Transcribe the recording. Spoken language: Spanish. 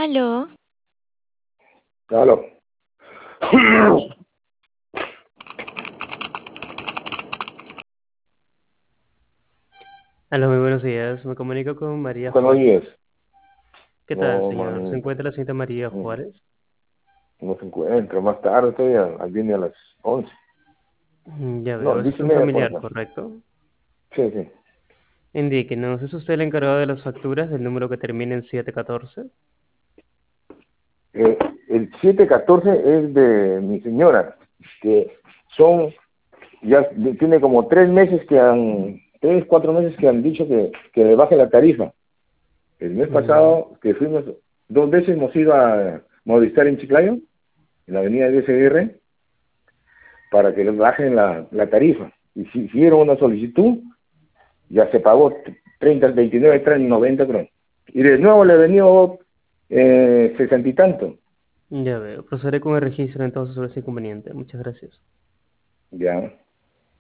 Aló, Claro. Hola, muy buenos días. Me comunico con María Buenos Juárez. días. ¿Qué tal, No, señor? ¿Se man, encuentra la señorita María no Juárez? no se encuentra. Más tarde todavía, viene a las 11. Ya No, veo, es 10 y un media por familiar, acá. ¿correcto? Sí, sí. Indíquenos, ¿es usted el encargado de las facturas del número que termina en 714? Eh, el 714 es de mi señora, que son, tiene como 3 meses 4 meses que han dicho que le baje la tarifa. El mes Mm, pasado, que fuimos, 2 veces hemos ido a Movistar en Chiclayo, en la avenida DSR, para que le bajen la tarifa. Y si hicieron una solicitud, ya se pagó 30, 29, 30, 90 creo. Y de nuevo le venido 60 y tanto. ya veo, procederé con el registro entonces sobre ese inconveniente. Muchas gracias. Ya.